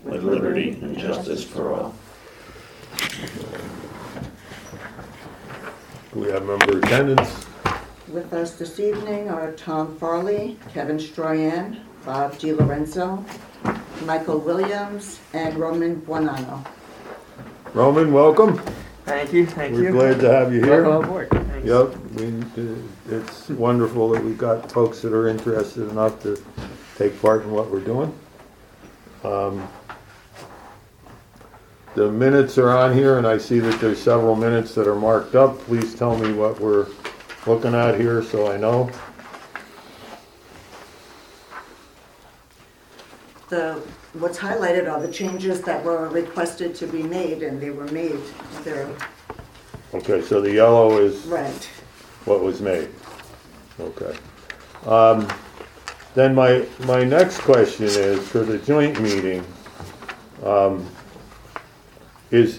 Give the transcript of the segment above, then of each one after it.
with liberty and justice for all. We have member attendance. With us this evening are Tom Farley, Kevin Stroyan, Bob DiLorenzo, Michael Williams, and Roman Buonanno. Roman, welcome. Thank you, thank you. We're glad to have you here. Welcome aboard. Thanks. Yep, it's wonderful that we've got folks that are interested enough to take part in what we're doing. The minutes are on here, and I see that there's several minutes that are marked up. Please tell me what we're looking at here so I know. What's highlighted are the changes that were requested to be made, and they were made. They're Okay, so the yellow is right. what was made. Okay. Then my next question is, for the joint meeting, is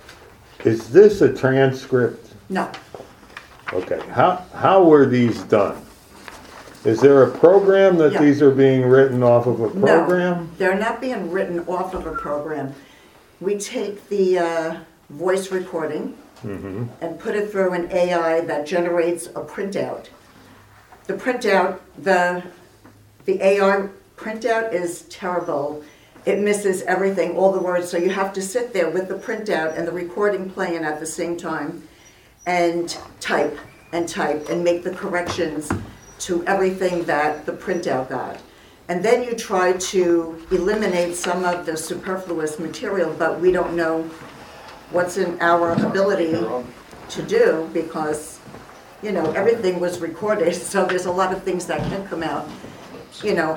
this a transcript? No, Okay, how were these done? Is there a program that Yeah. these are being written off of a program? no, they're not being written off of a program. We take the voice recording and put it through an AI that generates a printout. The printout, the AI printout is terrible. It misses everything, all the words, so you have to sit there with the printout and the recording playing at the same time and type and make the corrections to everything that the printout got. And then you try to eliminate some of the superfluous material, but we don't know what's in our ability to do because, you know, everything was recorded, so there's a lot of things that can come out, you know,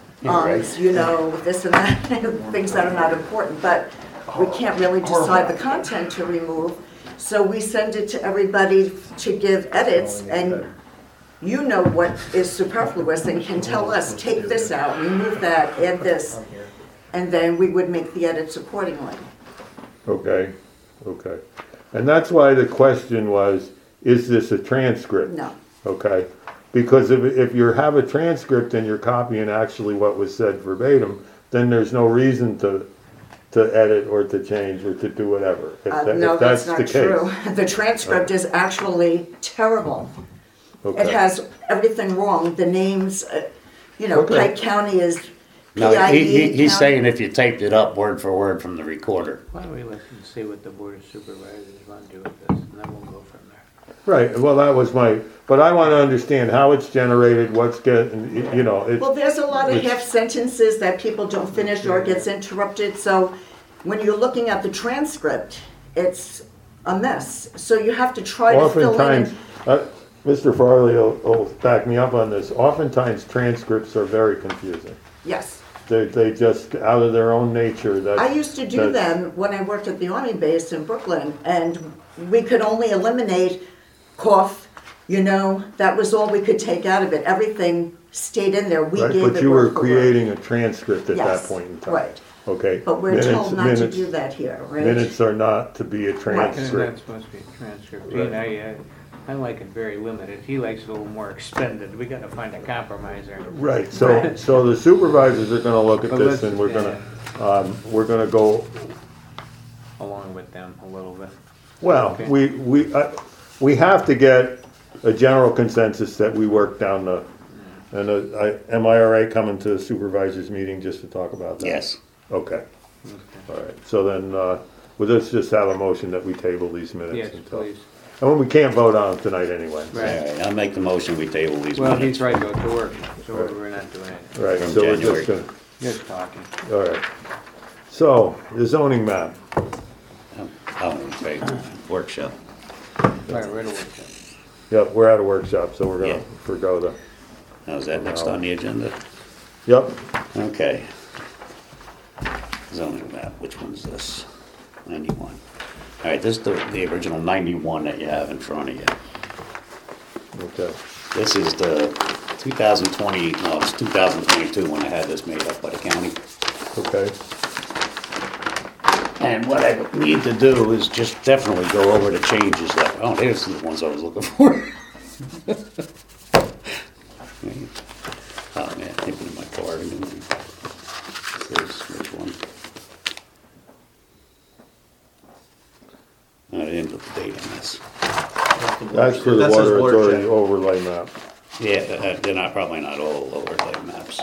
this and that, things that are not important, but we can't really decide the content to remove. So we send it to everybody to give edits, and you know what is superfluous and can tell us, take this out, remove that, add this, and then we would make the edits accordingly. Okay. And that's why the question was, is this a transcript? No. Okay, because if you have a transcript and you're copying actually what was said verbatim, then there's no reason to edit or to change or to do whatever. No, if that's the not case. true. The transcript is actually terrible. It Okay. has everything wrong, the names, Okay. Pike County is No, PIE he's County. saying if you taped it up word for word from the recorder. Why don't we listen and see what the board of supervisors want to do with this, and then we'll go from there. Right, well, that was but I want to understand how it's generated, what's getting, Well, there's a lot of It's- half sentences that people don't finish or gets interrupted, so when you're looking at the transcript, it's a mess. So you have to try to fill in. oftentimes, Mr. Farley will back me up on this, oftentimes transcripts are very confusing. Yes. They just, out of their own nature, that. I used to do them when I worked at the Army base in Brooklyn, and we could only eliminate cough, that was all we could take out of it. Everything stayed in there. We Right, gave but it you were word for word. creating a transcript at that Yes, point in time. right. Okay. But we're told not to do that here, right? Minutes are not to be a And transcript. that's supposed to be a transcript. I like it very limited. He likes it a little more extended. We gotta find a compromise there. Right, so Right. the supervisors are gonna look at But this let's- and we're gonna go, Along with them a little bit. well, Okay. we have to get a general consensus that we work down am I all right coming to the supervisors meeting just to talk about that? Yes. Okay, all right, so then, let's just have a motion that we table these minutes Yes, until. please. And we can't vote on them tonight anyway. All Right. right, I'll make the motion, we table these Well, minutes. he's right about the work, so we're not doing it. Right, From so we're January. just gonna, Just talking. all right. So, the zoning map, Oh, okay, workshop. Right, right away. yep, we're at a workshop, so we're Yeah. gonna forego the, How's that next on the agenda? yep, Okay. Zoning map, which one's this? 91. All right, this is the original 91 that you have in front of you. okay. This is the 2020, no, it's 2022 when I had this made up by the county. Okay, And what I need to do is just definitely go over the changes that, oh, there's the ones I was looking for. Oh man, thinking of my card. Here's which one? date on this. That's for the That's his water authority watershed. overlay map. Yeah, they're not, probably not all overlay maps.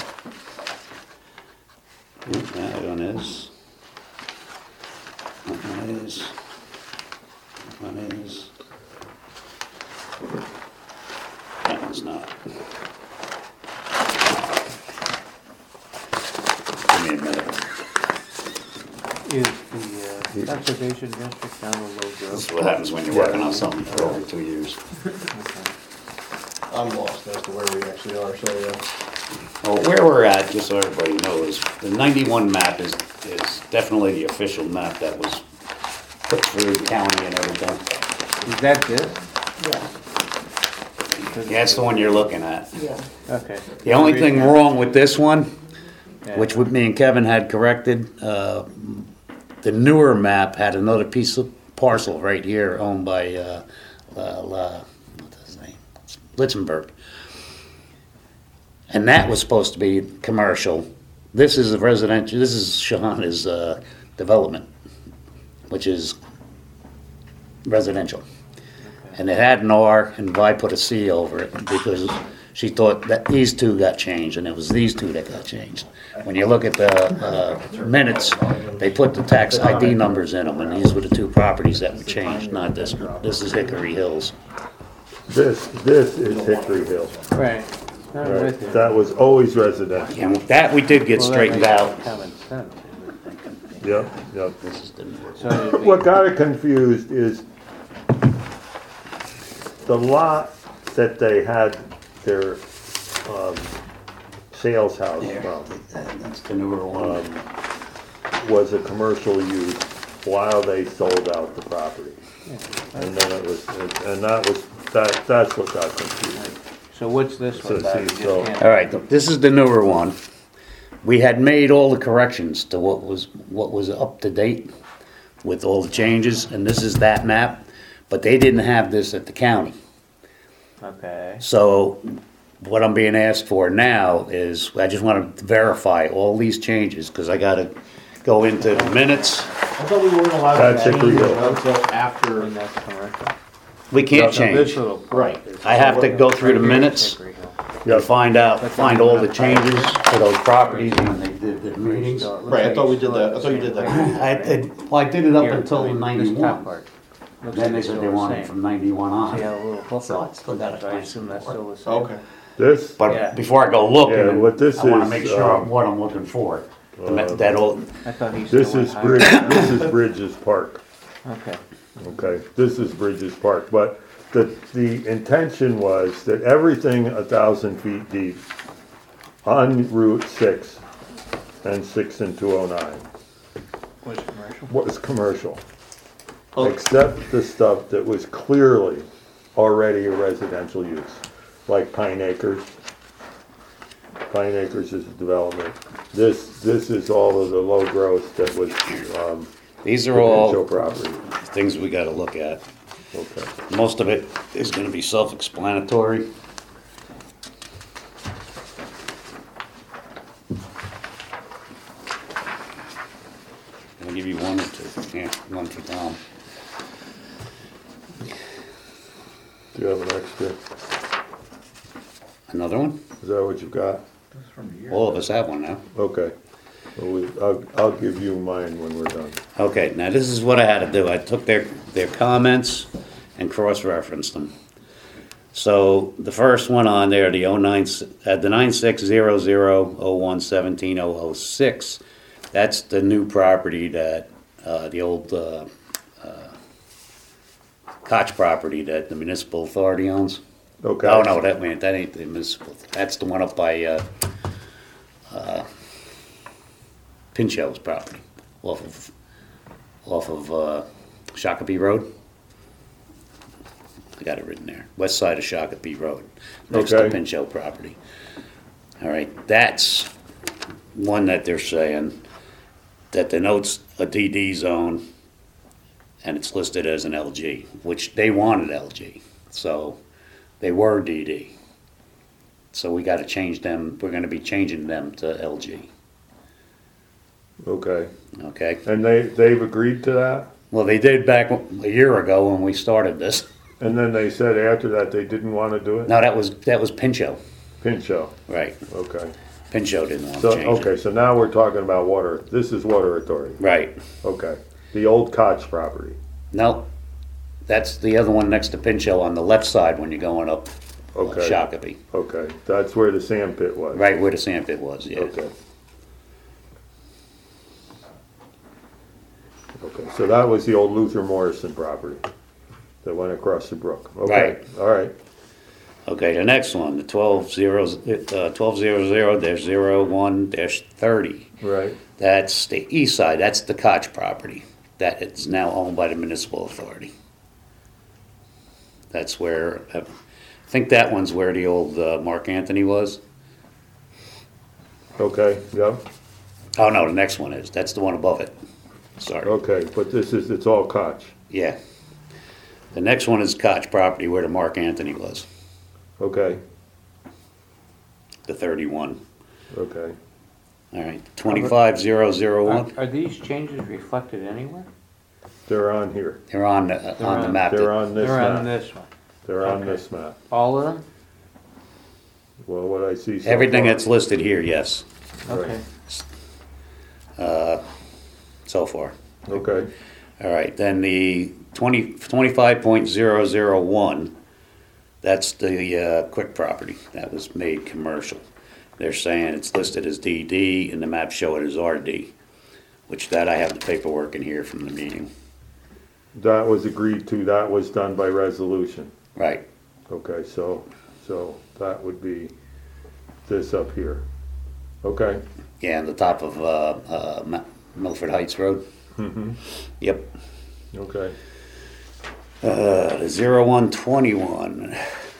That one is. That one is. That one is. That one's not. Give me a minute. Is the conservation district down the low This growth? is what happens when you're working on something for over 2 years. I'm lost as to where we actually are, so yeah. Well, where we're at, just so everybody knows, the 91 map is definitely the official map that was put through the county and everything. Is that this? Yeah, Yeah, that's the one you're looking at. yeah. Okay. The only thing wrong with this one, Yeah. which me and Kevin had corrected, the newer map had another piece of parcel right here owned by, what's his name? Litzenberg. And that was supposed to be commercial. This is a residential, this is Shahana's development, which is residential. And it had an R, and Vi put a C over it because she thought that these two got changed, and it was these two that got changed. When you look at the minutes, they put the tax ID numbers in them, and these were the two properties that were changed, not this one. This is Hickory Hills. This is Hickory Hill. Right. I'm Right. with you. That was always residential. And that we did get Well, that straightened makes out. common sense. Yep, yep. This is the newer one. So it'd be- What got it confused is the lot that they had their sales house There, from that's the newer one. was a commercial use while they sold out the property. And then it was, and that's what got confusing. So what's this So one? Bob? You see, just so- can't- All right, this is the newer one. We had made all the corrections to what was up to date with all the changes, and this is that map, but they didn't have this at the county. Okay. So what I'm being asked for now is, I just want to verify all these changes, because I gotta go into the minutes. I thought we weren't allowed That's to Hickory change Hill. it until after. And that's commercial. We can't So this change. little part Right. is- I have to go through the Right here is minutes Hickory Hill. and find all the changes to those properties when they did the meetings. So it looks Right, I like thought we it's did still that. at I the thought you same did that. place. I did it up Here, until I mean, this top 91. part. Looks Then like they it's said still they the wanted same. from 91 See how on. a little hook So I still got So I it. assume that's still the same. Okay. This, But Yeah. before I go looking, Yeah, what this I want to is, make sure what I'm looking for. That old, I thought he still this went is higher. This is Bridges Park. Okay. Okay, this is Bridges Park, but the intention was that everything 1,000 feet deep on Route 6 and 6 and 209 Was commercial? was commercial, Oh. except the stuff that was clearly already a residential use, like Pine Acres. Pine Acres is a development. This is all of the low growth that was these are potential all property. things we got to look at. Okay. Most of it is going to be self-explanatory. I'll give you one or two. Yeah, one for Tom. Do you have an extra? Another one? Is that what you've got? All of us have one now. Okay. Well, I'll give you mine when we're done. Okay, now this is what I had to do. I took their comments and cross-referenced them. So the first one on there, the 960001170006, that's the new property that, the old Koch property that the municipal authority owns. Okay. Oh, no, that ain't the municipal, that's the one up by Pinchot's property, off of Shakopee Road. I got it written there, west side of Shakopee Road, next to Okay. Pinchot property. All right, that's one that they're saying that denotes a DD zone, and it's listed as an LG, which they wanted LG, so they were DD. So we got to change them. We're going to be changing them to LG. Okay. Okay. And they've agreed to that? Well, they did back a year ago when we started this. And then they said after that they didn't want to do it? No, that was Pinchot, Pinchot, right. okay. Pinchot didn't want So, to change okay, it. so now we're talking about water, this is water authority, Right. okay. The old Koch property, No, that's the other one next to Pinchot on the left side when you're going up okay, Shakopee. okay, that's where the sand pit was. Right where the sand pit was, yeah. Okay. Okay, so that was the old Luther Morrison property that went across the brook. Okay, Right. all right, Okay, the next one, the 1200-01-30. right, That's the east side, that's the Koch property. That is now owned by the municipal authority. That's where, I think that one's where the old Mark Anthony was. okay, yep, Oh, no, the next one is, that's the one above it. Sorry, okay, but it's all Koch, yeah. The next one is Koch property where the Mark Anthony was, okay, the 31. okay. All right, 25001, Are these changes reflected anywhere? They're on here, they're on the on- map. they're on this They're on map, this one. they're on okay. this map. All of them? Well, what I see so Everything far- that's listed here, yes, Okay. so far. Okay, All right, then the 25.001, that's the quick property that was made commercial. They're saying it's listed as DD and the maps show it as RD, which that I have the paperwork in here from the meeting. that was agreed to, that was done by resolution. Right, Okay, so that would be this up here. Okay, yeah, on the top of Milford Heights Road. mm-hmm, Yep. okay, The 0121.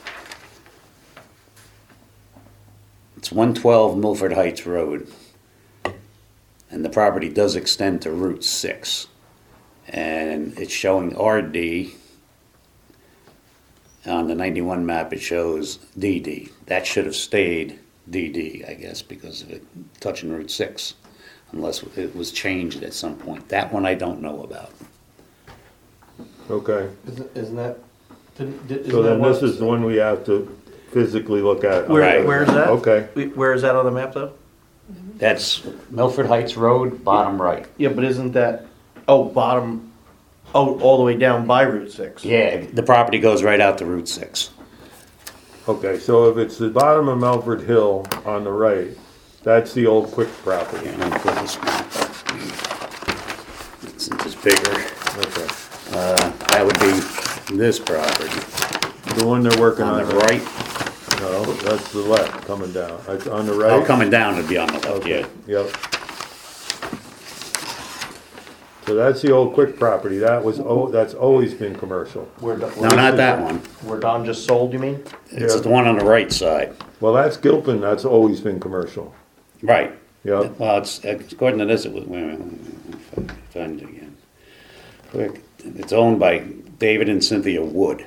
It's 112 Milford Heights Road. And the property does extend to Route 6. And it's showing RD. On the 91 map, it shows DD. That should have stayed DD, I guess, because of it touching Route 6. Unless it was changed at some point. That one I don't know about. okay. Isn't that? So then this is the one we have to physically look at. Right. Where's that? Okay, Where is that on the map though? That's Milford Heights Road, bottom right. Yeah, but isn't that, bottom, all the way down by Route 6? Yeah, the property goes right out to Route 6. okay, so if it's the bottom of Melford Hill on the right, that's the old Quick property. And I'll put this map up. Since it's bigger, Okay, that would be this property. the one they're working On on. the right, No, that's the left coming down. It's on the oh, right. coming down would be on the left, Okay, yeah. yep. So that's the old Quick property. That's always been commercial. Where, No, not that one. where Don just sold, you mean? It's Yeah. the one on the right side. Well, that's Gilpin. That's always been commercial. Right. Yep. Well, it's, according to this, it was, wait a minute, find it again. Quick, it's owned by David and Cynthia Wood.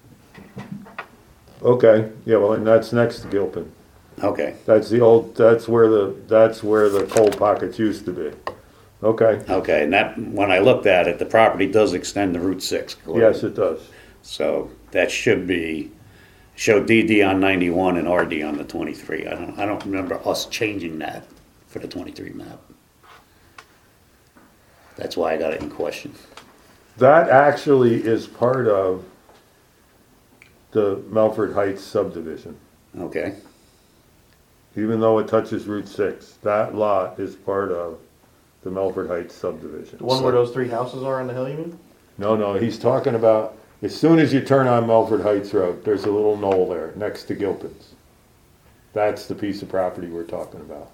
Okay, yeah, well, and that's next to Gilpin. Okay, That's where the coal pockets used to be. Okay, okay, and that, when I looked at it, the property does extend to Route 6. correct? yes, it does. So that should show DD on 91 and RD on the 23. I don't remember us changing that for the 23 map. That's why I got it in question. That actually is part of the Melford Heights subdivision. Okay, Even though it touches Route 6, that lot is part of the Melford Heights subdivision. The one where those 3 houses are on the hill, you mean? No, he's talking about, as soon as you turn on Melford Heights Road, there's a little knoll there, next to Gilpin's. That's the piece of property we're talking about.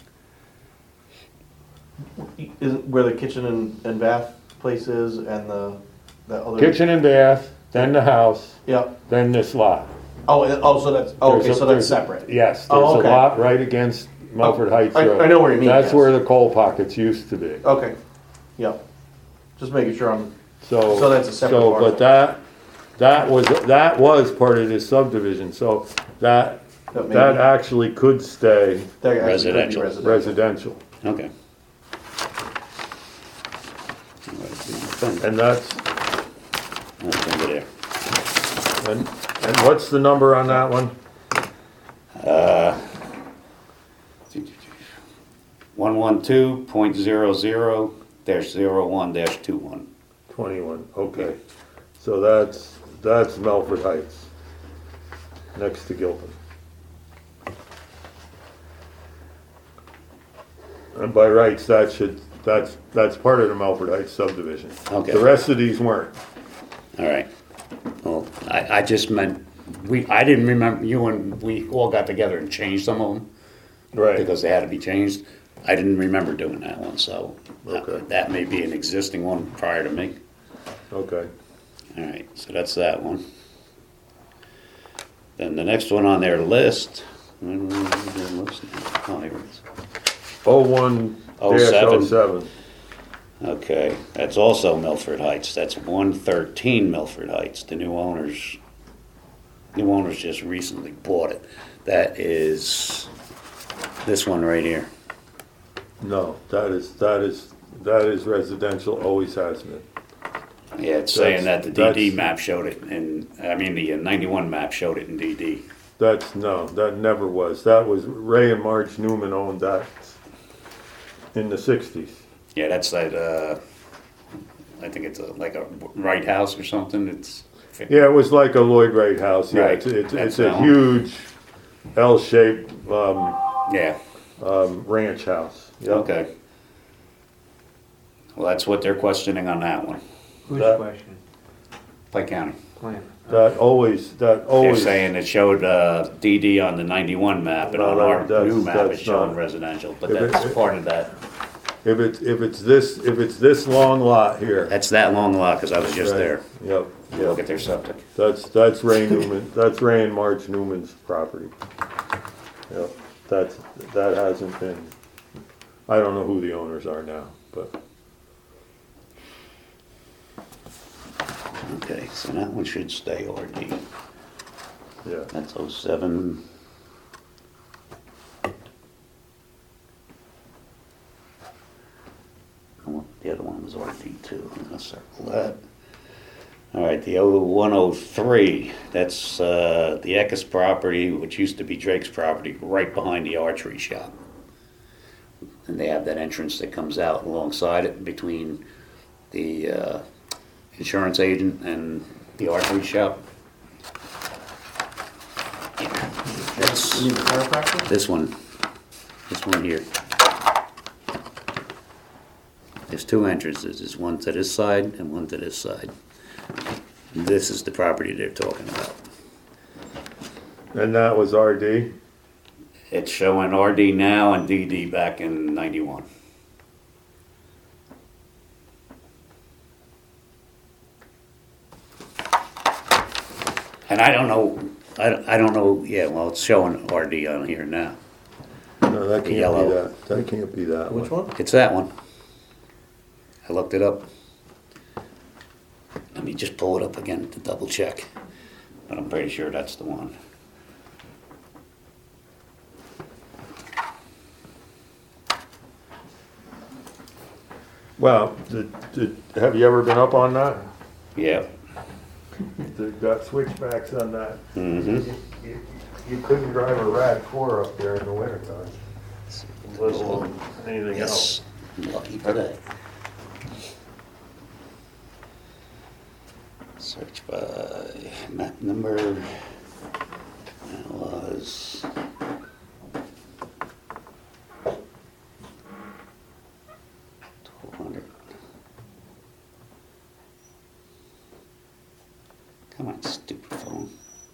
Isn't where the kitchen and bath place is and that other? Kitchen and bath, then the house, Yeah. then this lot. So that's, okay, There's a- so that's separate. Yes, Oh, there's a okay. lot right against Melford Heights I Road. know where you mean, That's yes. where the coal pockets used to be. Okay, yeah. Just making sure I'm, So So that's a separate But that was part of this subdivision, so that maybe- actually could stay that actually could be Residential. residential. okay. thing. And that's, That's over there. and what's the number on that one? 112.00-01-21. 21, okay. So that's Melford Heights, next to Gilpin. And by rights, that's part of the Melford Heights subdivision. Okay. The rest of these weren't. All right. Well, I just meant, I didn't remember, you and we all got together and changed some of them Right. because they had to be changed. I didn't remember doing that one, so Okay. that may be an existing one prior to me. Okay. All right, so that's that one. Then the next one on their list, oh, here it is. 01-07. Okay, that's also Milford Heights. That's 113 Milford Heights. The new owners just recently bought it. That is this one right here. No, that is residential, always has been. Yeah, it's saying that the DD That's- map showed it, and I mean the 91 map showed it in DD. That never was. That was, Ray and Marge Newman owned that in the 60s. Yeah, that's that. I think it's like a Wright House or something. It's Yeah, it was like a Lloyd Wright house. Yeah, Right. it's That's a that one. huge L-shaped yeah. ranch house. Yep. Okay. Well, that's what they're questioning on that one. Who's That- question? Pike County. Plan. That always. They're saying it showed DD on the 91 map, and No, on no, our that's- new map it's that's showing not- residential. But If it- that's part of that. If it's this long lot here. That's that long lot because I was just Right. there. Yep. Look Yep. at their septic. That's Ray Newman. That's Ray and Marge Newman's property. Yep. That hasn't been. I don't know who the owners are now, but Okay, so that one should stay RD. yeah. That's 07. Oh, the other one was RD too. I'm gonna circle that. All right, the 0103. That's the Eckes property, which used to be Drake's property, right behind the archery shop. And they have that entrance that comes out alongside it between the insurance agent and the archery shop. That's You need the chiropractor? this one here. There's two entrances. There's one to this side and one to this side. This is the property they're talking about. And that was RD. It's showing RD now and DD back in 91. And I don't know, I don't know, yeah, well, it's showing RD on here now. No, that can't Yellow. be that. That can't be that Which one? It's that one. I looked it up. Let me just pull it up again to double check. But I'm pretty sure that's the one. Well, have you ever been up on that? Yeah. They've got switchbacks on that. Mm-hmm. You couldn't drive a RAV4 up there in the wintertime, let alone anything else. Yes. Lucky for that. Search by map number. That was. Come on, stupid phone.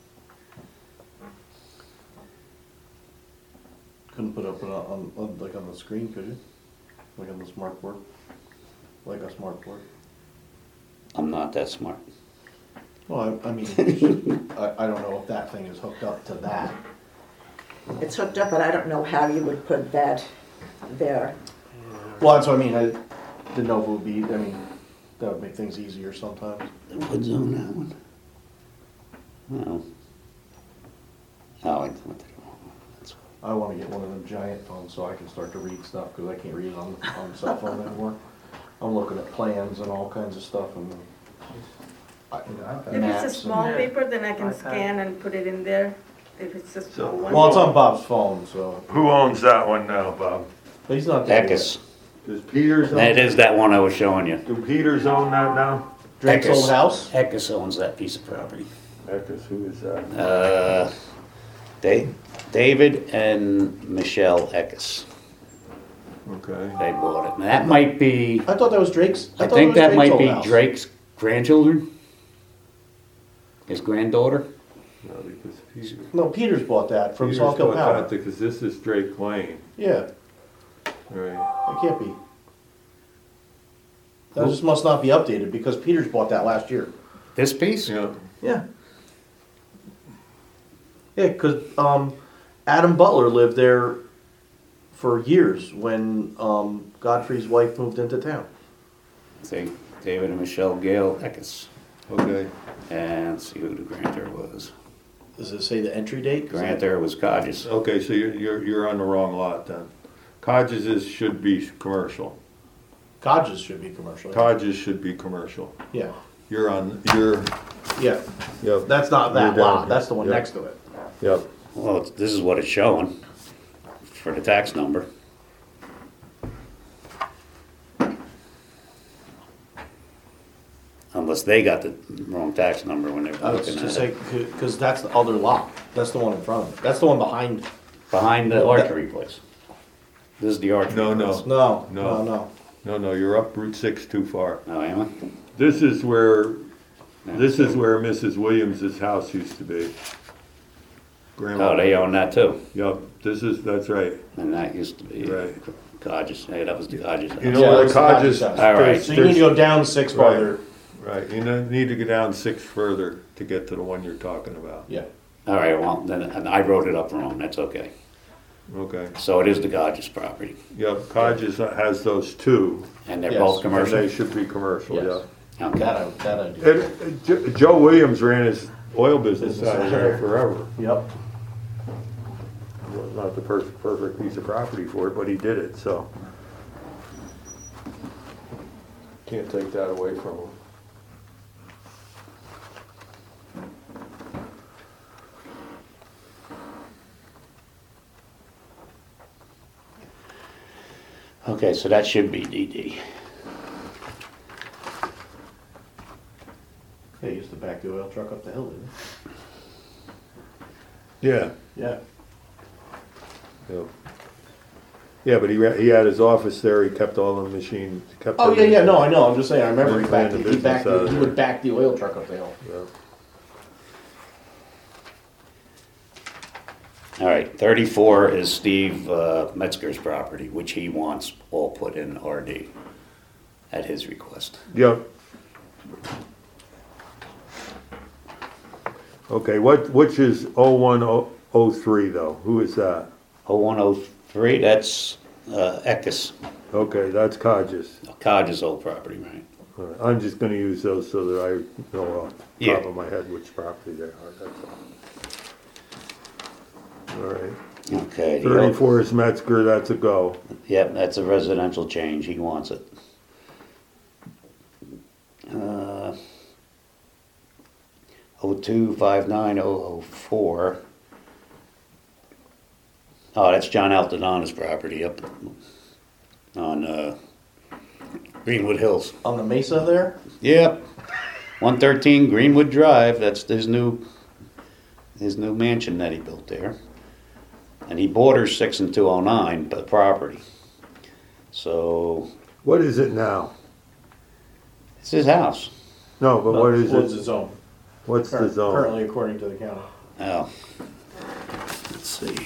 Couldn't put up on like on the screen, could you? Like on the smart board? Like a smart board? I'm not that smart. Well, I mean, I don't know if that thing is hooked up to that. It's hooked up, but I don't know how you would put that there. Well, that's what I mean, I didn't know if it would be, I mean, that would make things easier sometimes. The wood zone, that one. No. Oh, I went to the wrong one. That's I wanna get one of them giant phones so I can start to read stuff, cause I can't read it on the cell phone anymore. I'm looking at plans and all kinds of stuff and. If maps it's a small and- paper, then I can iPad. scan and put it in there. If it's a small one. Well, it's on Bob's phone, so. Who owns that one now, Bob? But he's not there yet. Eckes. Does Peters own? That is that one I was showing you. Do Peters own that now? Drake's Eckes. old house? Eckes owns that piece of property. Eckes, who is that? David and Michelle Eckes. Okay. They bought it. And that might be, I thought that was Drake's. I thought it think was that Drake's might old be house. Drake's grandchildren. His granddaughter. No, because Peters. No, Peters bought that from Peters Sawkill bought Power. that because this is Drake Lane. Yeah, Right. it can't be. That just must not be updated because Peters bought that last year. This piece? Yeah. Yeah. Yeah, because Adam Butler lived there for years when Godfrey's wife moved into town. See, David and Michelle Gale Eckes. Okay. And see who the grantor was. Does it say the entry date? Grantor was Codges. Okay, so you're on the wrong lot then. Codges should be commercial. Codges should be commercial. Codges should be commercial. Yeah, You're, yeah. yep. That's not that You're down lot. here. That's the one Yep. next to it. Yep. Well, this is what it's showing for the tax number. Unless they got the wrong tax number when they were I was looking just at say it. because that's the other lot. That's the one in front of it. That's the one behind. Behind the archery place. This is the archery No, place. no. No, no. No, you're up Route 6 too far. Oh, am I? This is where, Yeah. this is where Mrs. Williams's house used to be. Grandma. Oh, they own that too. Yep, that's right. And that used to be Right. Codges. Hey, that was the Codges. You house. know where that's the Codges, house. All right. So you need to go down 6 Right. farther. Right, you need to go down 6 further to get to the one you're talking about. Yeah. All right, well, then and I wrote it up wrong. That's okay. Okay, So it is the Codges property. yep, Codges has those two. And they're Yes. both And commercial? they should be commercial, Yes. yeah. Okay. That I do. Joe Williams ran his oil business out of there forever. Yep. Not the perfect piece of property for it, but he did it, so. Can't take that away from him. Okay, so that should be DD. They used to back the oil truck up the hill, didn't Yeah. they? Yeah. Yeah. Yeah, but he had his office there, he kept all the machines, kept. Oh, yeah, everything. yeah, no, I know, I'm just saying, I remember he Ran backed, the he business backed, out of he there. would back the oil truck up the hill. Yeah. All right, 34 is Steve Metzger's property, which he wants all put in RD at his request. Yep. Okay, which is 0103 though? Who is that? 0103, that's Eckes, Okay, that's Codges. Codge's old property, right? All right, I'm just gonna use those so that I know off the Yeah. top of my head which property they are, that's all. All right, Okay. the 34 is Metzger, that's a go. Yep, that's a residential change, he wants it. 0259004. Oh, that's John Altadona's property up on Greenwood Hills. On the mesa there? Yep, 113 Greenwood Drive, that's his new mansion that he built there. And he borders 6 and 209, the property. So, What is it now? it's his house. No, but what is What's the it? zone? What's the zone? Currently according to the county. Oh, let's see.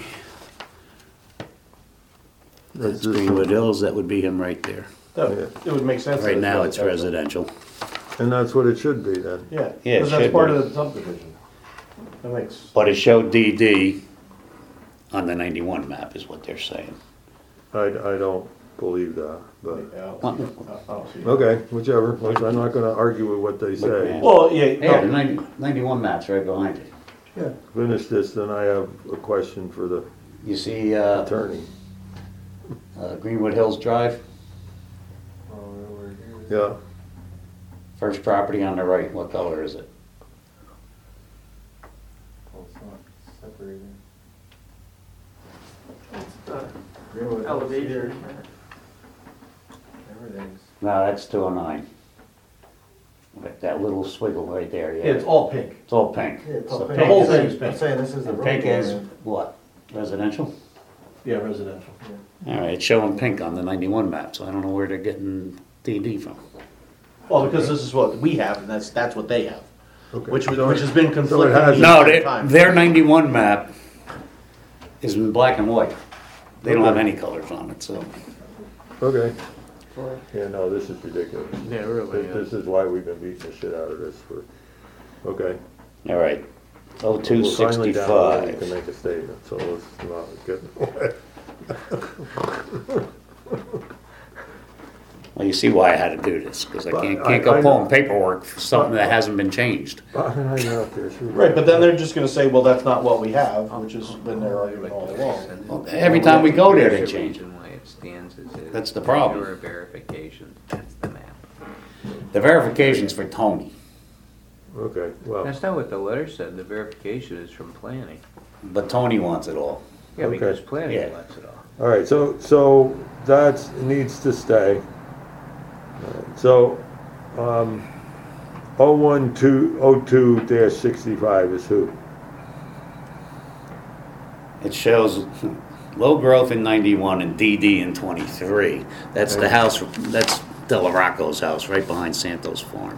That's That's Greenwood Hills, that would be him right there. It would make sense. that Right now, it's residential. residential. And that's what it should be then. Yeah, Yeah, it because that's should part be. of the subdivision. That makes, But it showed DD on the 91 map is what they're saying. I don't believe that, but, yeah, What? I don't see it. okay, whichever. I'm not gonna argue with what they say. Well, yeah, Yeah, the no, 91 map's right behind it. Yeah. Finish this, then I have a question for the You see attorney. Greenwood Hills Drive? Yeah, First property on the right, what color is it? Elevation. Everything's. No, that's 209. Like that little swiggle right there, yeah. It's all pink. It's all pink. The whole thing is I'm pink. saying this is the And road. pink is area. what? Residential? Yeah, residential. All right, it's showing pink on the 91 map, so I don't know where they're getting DD from. Well, because this is what we have, and that's what they have, okay. which has been conflicting. has- the No, entire they- time. their 91 map is in black and white. They don't have any colors on it, so. Okay. Yeah, no, this is ridiculous. Yeah, really. This is why we've been beating the shit out of this for, okay. All right, We're finally down to where we can 0265. make a statement, so let's not get in the way. Well, you see why I had to do this, because I But can't I go know. pulling paperwork for something that hasn't been changed. Bob and I are out there, sure. Right, but then they're just gonna say, well, that's not what we have, which has been their argument all along. Well, every time we go there, they change it. The way it stands is it. That's the problem. Your verification, that's the map. The verification's for Tony, Okay, well, That's not what the letter said, the verification is from planning. but Tony wants it all. Yeah, Okay. because planning Yeah. wants it all. all right, so that needs to stay. So, 01202-65 is who? It shows low growth in 91 and DD in 23. That's the house, that's Delarocco's house, right behind Santos Farm.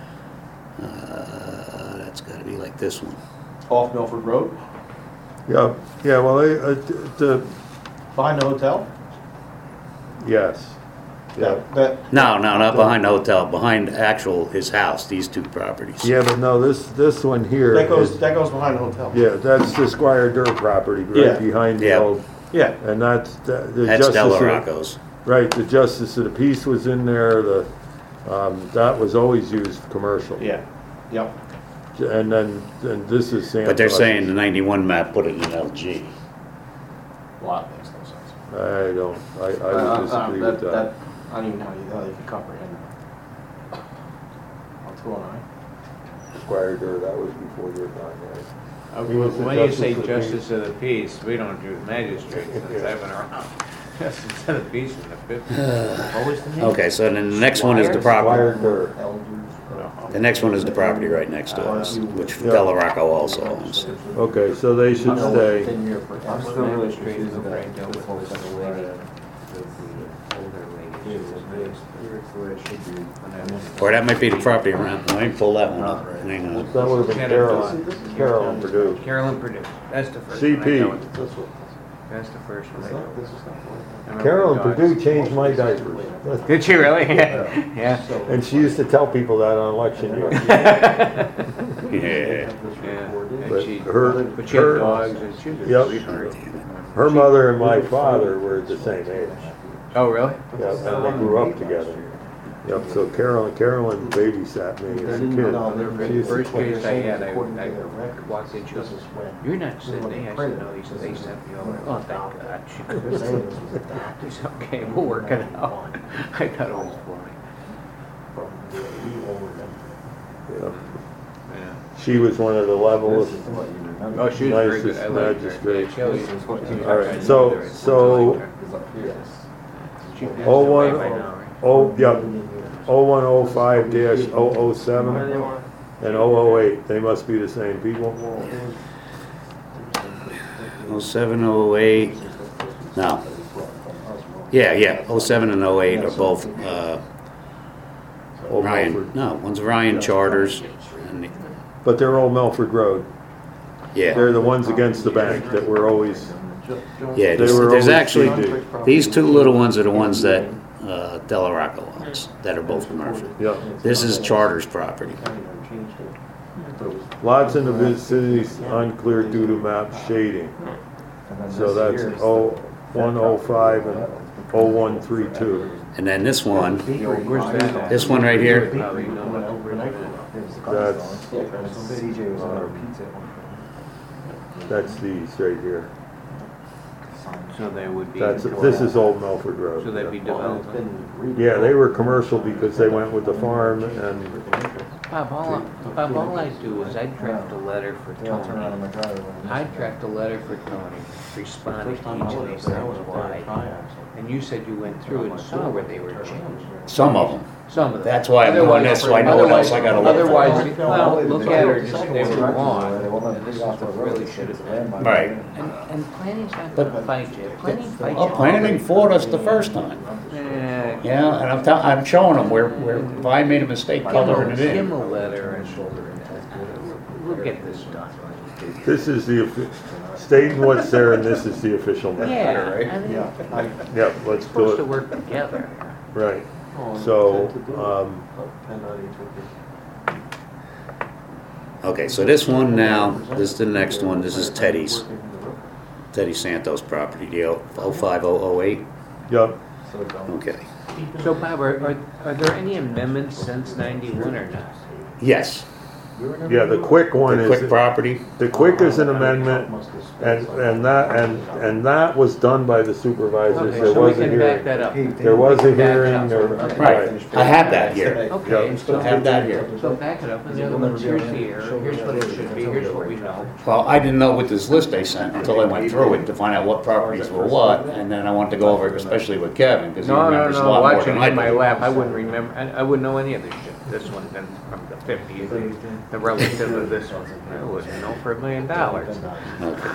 That's gotta be like this one. Off Milford Road, Yeah, well, behind the hotel. yes, yeah. That, No, not behind the hotel, behind his house, these two properties. Yeah, but no, this one here that goes is, behind the hotel. yeah, that's the Squire Dirt property, Yeah. right behind the Yeah. old, Yeah, and that's, the That's justice of, Delarocco's. right, the Justice of the Peace was in there, that was always used commercial. yeah, yep. And then this is Santos. But they're saying the 91 map put it in LG. A lot makes no sense. I would disagree with that. I don't even know how you can comprehend that. On 209. Squire Dirt, that was before your time, right? Okay, was the when you justice say of the justice of the peace, we don't do magistrates since Yeah. I've been around. Justice of the peace in the 50s. What was the name? Okay, so then the next one is the Squire property. Dirt. Elders. The next one is the property right next to us, which Yeah. Delarocco also owns. Okay, so they should stay. I'm still really confused with that. With all this other lady, the older lady, here's the way it should be. Or that might be the property around, let me pull that one up. Hang on. That would have been Yeah, Carolyn Purdue. Carolyn Purdue, that's the first one. I CP. know it. That's the first one. I know. I remember Carolyn the dogs. Purdue changed my diapers. Did she really? Yeah. And she used to tell people that on election year. Yeah. Yeah. But And she, her- but she had her- dogs and she was Yep. a sweetheart. Her mother and my father were the same age. Oh, really? Yeah, and they grew up together. Yep, so Carolyn babysat me as a kid. The She used to first play- case I had, I walked in, she goes, "You're not Sydney." I said, "No." He said, "They sent me over." Oh, thank God. She goes, he said, "Okay, we'll work it out." I thought it was funny. Yeah. Yeah. She was one of the levelest. Oh, she was very good. I Nicest liked her. magistrate. Yeah, Shelley. All right, so She passed Oh, away one- by now, right? Oh, yep, 0105-007 and 008, they must be the same people. 0708, no. Yeah, 07 and 08 are both, Old Ryan, Milford. no, one's Ryan Charters, and, But they're all Melford Road. yeah, They're the ones against the bank that were always, yeah, they were there's always actually, CD. these two little ones are the ones that, Delarocco owns, that are both commercial. Yeah. This is Charters property. Lots in the vicinity unclear due to map shading. So that's 0105 and 0132. And then this one, Where's that at? this one right here, Probably no. That's these right here. So they would be. This is Old Milford Road. So they'd be Well, it's developed. been Yeah, they were commercial because they went with the farm and, Bob, all I do is I draft a letter for Yeah, I'll turn around in Tony. my driveway. I draft a letter for Tony, responding to each of these things why. And you said you went through and saw where they were changed. Some of them. Some of them. That's why I'm doing this, so I know what else I gotta look for. Otherwise, well, look at her, just they were wrong, and this is what really should have been. Right. And planning's not gonna fight you. Planning fights you. Well, planning fought us the first time. Eh, Yeah, and I'm showing them where if I made a mistake coloring it Give him in. a letter and we'll get this done. this is the, stating what's there and this is the official map. Yeah, I mean, Yeah, I, Yeah, let's we're supposed do to it. work together. Right. So, Okay, so this one now, this is the next one, this is Teddy's. Teddy Santos property, the 05008. yep, Okay. So Bob, are there any amendments since 91 or not? Yes, yeah, the quick one the quick is, property. the quick is an amendment, and that was done by the supervisors, Okay, there so we was a can back hearing. that up. There was a Back it hearing, up. there, Okay. Right, I have that here. Okay, Yeah. so Have that here. So back it up, and the other ones, here's the error, here's what it should be, here's what we know. Well, I didn't know what this list they sent until I went through it to find out what properties were what, and then I wanted to go over it, especially with Kevin, because he remembers a lot more Watching than I in my do. lap, I wouldn't remember, I wouldn't know any of this shit. This one, then from the 50s, the relative of this one, I wouldn't know for $1 million. Okay.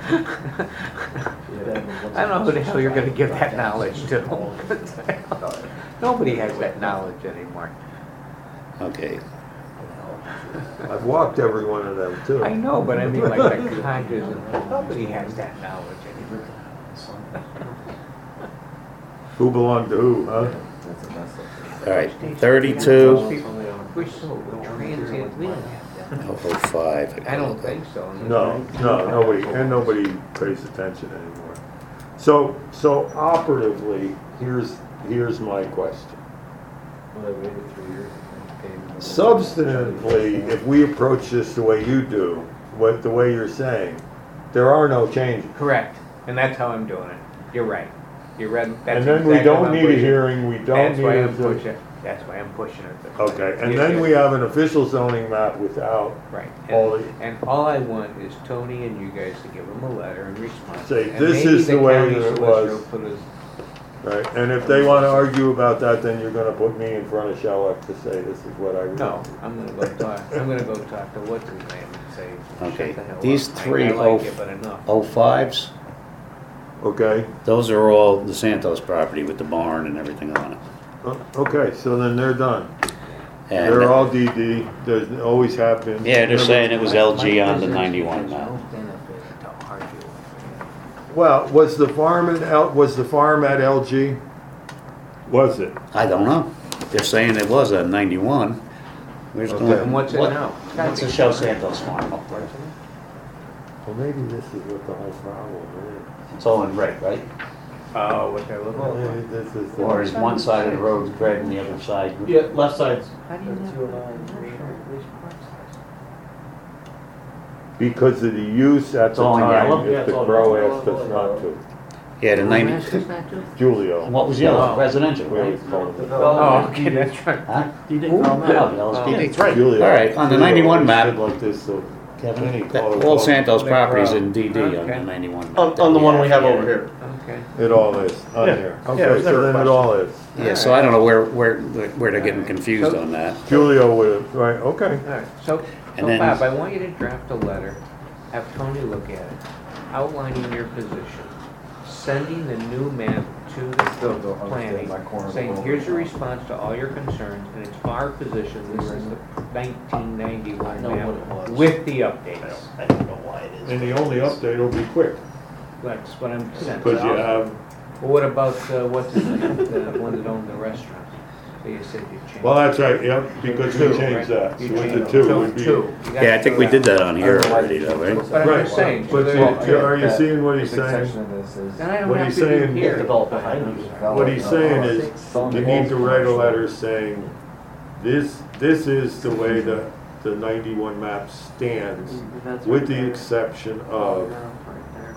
I don't know who the hell you're gonna give that knowledge to. Nobody has that knowledge anymore. Okay, I've walked every one of them too. I know, but I mean like the conscious, nobody has that knowledge anymore. Who belonged to who, huh? all right, 32, We're so transient, we don't have that. 005. I don't think so. No, nobody pays attention anymore. So operatively, here's my question. Substantively, if we approach this the way you do, the way you're saying, there are no changes. Correct, and that's how I'm doing it. You're right. You're right. That's And then we exactly don't how I'm need a pushing it. hearing, we don't That's need why a... I'm pushing, that's why I'm pushing it. this way. Okay, and Yes, then yes. we have an official zoning map without, Right, all and all I want is Tony and you guys to give him a letter and response. Say, And this maybe is the way county that it solicitor was. will put his- right? And if they wanna argue about that, then you're gonna put me in front of Shelley to say this is what I... No, I'm gonna go talk to what's his name and say, Okay, shut the hell these up. three I like it, but enough. 05s, Okay, those are all the Santos property with the barn and everything on it. okay, so then they're done. And They're all DD, there's always have been. yeah, they're saying it was LG on the My 91 position is now. no benefit to argue. Well, was the farm at LG? Was it? I don't know. They're saying it was a 91. Where's the Okay. And what's it now? What's the Shell Santos farm up there? Well, maybe this is what the whole problem It's all in red, right? Oh, what they're looking is. for. Maybe this is... Or is one side of the road red and the other side? yeah, left side's, How do you know? Because of the use at It's the all in yellow? time, Yeah, if it's the all crow yellow. asked us not to. Yeah, the 90. Not too? Julio. What was yellow? Oh. Residential, We right? always called it. Oh, okay, that's right. Huh? you did Who? call No, that. yellow's Oh. PD. That's right. Julio. All right, on the Julio 91 always map. said like this, so Kevin, Any that color all code. Santos They're properties brown. in DD on Okay. the 91 map. On the one we have Yeah. over here. Okay. it all is on Yeah. here. Yeah, Okay, there's so never a then it question. all is. Yeah, so I don't know where they're getting confused So- on that. Julio would have, right, okay. All right, so And then- Bob, I want you to draft a letter, have Tony look at it, outlining your position, sending the new map to the planning, saying, here's a response to all your concerns, and it's our position, this is the 1991 map with the updates. I don't know why it is. And the only update will be quick, That's what I'm saying. because you have, Well, what about, what's his name, the one that owned the restaurant? So you said you changed. well, that's right, yep, because we Two, changed right? that. You So with the changed two would be. Two. You got Yeah, I to think go we out. did that on here already though, right? But I'm Right, just saying, so but there- are you seeing what he's saying? then I don't what have he's to do saying- here. Develop behind you. What he's saying is, you need to write a letter saying, this is the way the 91 map stands, with the exception of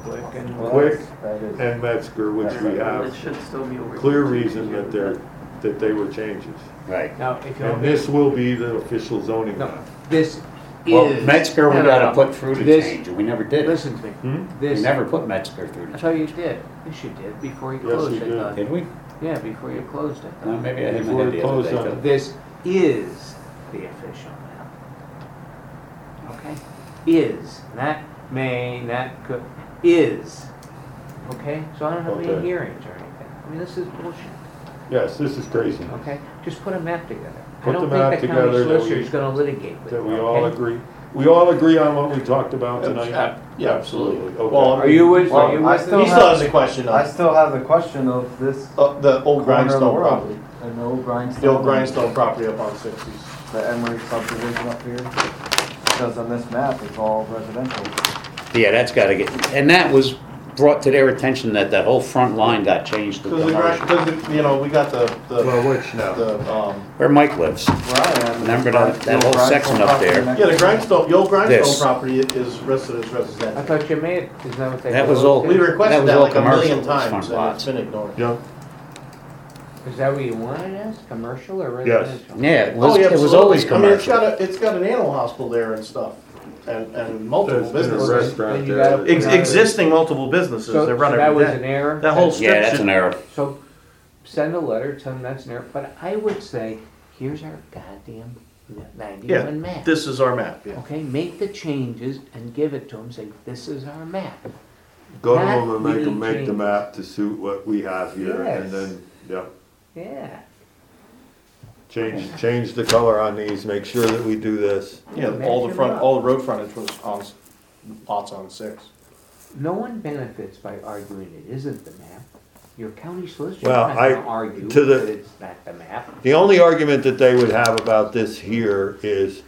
Quick and. Quick That is. and Metzger, which we It have should still be over. clear reason that they were changes. Right. Now, if you And want this will be the official zoning No, map. this Well, is. Metzger, we No, no, gotta no. put through the This- change, and we never did it. Listen to me. Hmm? We This, never put Metzger through I the thought change. you did. Yes, you did, before you Yes, closed we it. did. though. Did we? Yeah, before you closed it. though. No, maybe I hit my Before head it the other closed day. on too. it. This is the official map. Okay? Is, not may, not could, is. Okay? So I don't have any Okay. hearings or anything. I mean, this is bullshit. Yes, this is crazy. Okay? Just put a map together. Put I don't the map think the together county that we- solicitor's gonna litigate with That you, we all okay? agree. We all agree on what we talked about tonight? Yeah, absolutely. Okay. Well, Are you with, Well, are you I with still He the? still has a question I of, still have the question of this the old corner of the grindstone world. property. And the old grindstone. The old grindstone property up on 60s. The Emery subdivision up here. Because on this map, it's all residential. Yeah, that's gotta get, and that was brought to their attention that that whole front line got changed to commercial. Because, you know, we got the, Well, which now? Where Mike lives. Where I am. Remember the that old whole grindstone section up property there? next yeah, the to- grindstone, the old grindstone This. property is listed as I residential. thought you made, is that what they? That was closed all- it? We That requested was that all like a million commercial, those times front and lots. it's been ignored. Yeah, Is that what you wanted as, commercial or Yes. residential? Yeah, it Oh, was, yeah, it was absolutely. always I mean, it's commercial. it's got an animal hospital there and stuff, and multiple there's been a businesses. restaurant Then you there. gotta- that- Existing multiple businesses, So they so run that every was an day. error? That whole strip Yeah, that's should- an error. So send a letter, tell them that's an error, but I would say, here's our goddamn 91 map. This is our map, yeah. Okay, make the changes and give it to them, say, this is our map. Go to That them and make really them make the changes. map to suit what we have here, and Yes. then, yeah. Yeah. Change the color on these, make sure that we do this. Yeah, all the front, all the road frontage was on, lots on 6. No one benefits by arguing it isn't the map. Your county solicitor Well, not gonna I- argue to the- that it's not the map. The only argument that they would have about this here is,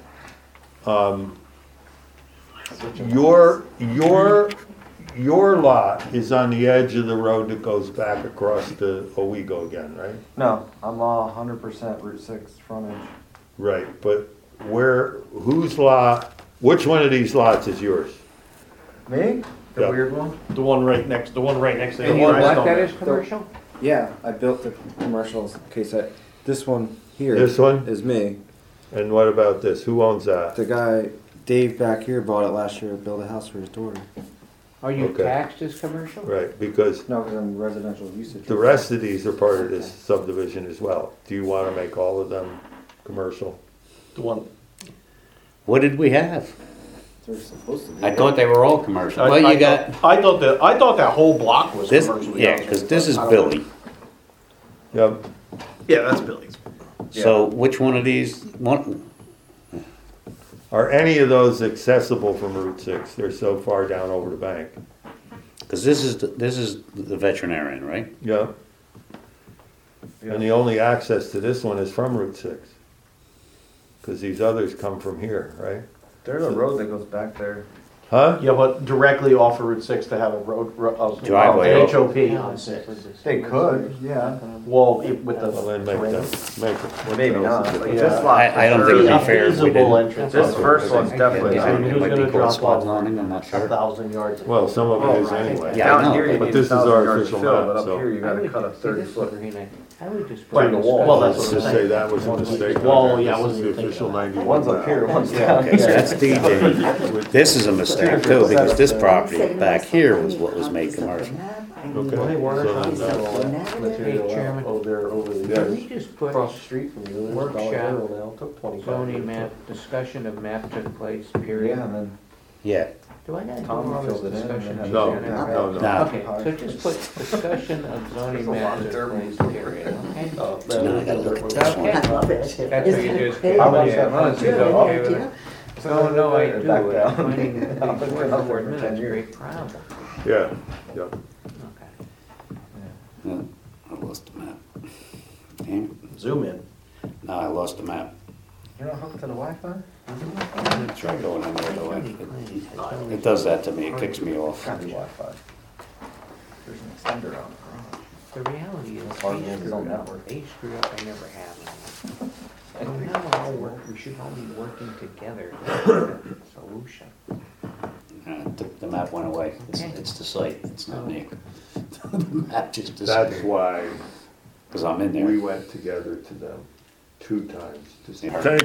your lot is on the edge of the road that goes back across the Owego again, right? No, I'm 100% Route 6 frontage. Right, but whose lot, which one of these lots is yours? Me? The Yeah. weird one? The one right next to the And you old want grindstone. that there. as commercial? Yeah, I built the commercials case. This one here This one? is me. And what about this? Who owns that? The guy, Dave back here, bought it last year to build a house for his daughter. Are you Okay. taxed as commercial? Right, because No, because I'm residential usage. the rest of these are part of this subdivision as well. Do you wanna make all of them commercial? The one. What did we have? They're supposed to be. I thought they were all commercial. Well, I you got thought that whole block was this, commercial. yeah, because this is Billy. Yep, Yeah, that's Billy's. So which one of these, one, are any of those accessible from Route 6? They're so far down over the bank. because this is the veterinarian, right? Yep. And the only access to this one is from Route 6. Because these others come from here, right? There's a road that goes back there. Huh? Yeah, but directly off of Route 6 to have a Driveway an over. HOP on 6. They could, yeah. Well, with the. Well, then make them, make it. Maybe not. Like Yeah. this lot I don't for think it'd sure. be fair if we Feasible didn't. entrance. This first one's definitely Yeah, I mean, it who's might be gonna called drop squad off zoning, I'm not sure. 1,000 yards? Well, some of it is Right. anyway. Yeah, I Down know. here, you But need this is 1,000 our yards official to fill, map, but up so- here you I gotta would cut a just- 30 this foot. is Green, I would just. Right, put the a wall. discussion- Well, that's Let's what I'm just say that was a mistake. on Well, there. yeah, I This wasn't is the even thinking official of that. 91. One's up here, one's Yeah, down okay, So here. that's DD. This is a mistake too, because this property back here was what was made commercial. Okay. Hey, Warner, So how's then that that's- Hey, Chairman. over the Can we just put across the street from you, there's Workshop, Dollar General now, took 25 zoning years. map, discussion of map took place, Yeah, period? and then Yeah, Do I gotta do Tom all this filled it in and discussion? then had No, Janet? no, no. no. Okay, so just put discussion of zoning map took place, period, okay? So now I gotta look at this one. I love it. That's what you Isn't just. it? How much Yeah, that runs? Is it Good okay with idea. it? No, no, I do. Back down. Finding the I'll put big it word up for there for 10 minutes, years. great problem. Yeah, yeah. Okay. Oh, I lost the map. Damn it. Zoom in. No, I lost the map. you're not hooked to the Wi-Fi? Try going in the other way. It does that to me, it kicks me off. Got the Wi-Fi. There's an extender on The reality is, Hard they work, screwed don't up, network. they screwed up, I never have any. So now we're all work, we should all be working together to find a solution. All The map went away. It's the site, it's not me. The map just That's disappeared, why because I'm in we there. went together to them 2 times to see. Yeah. Thank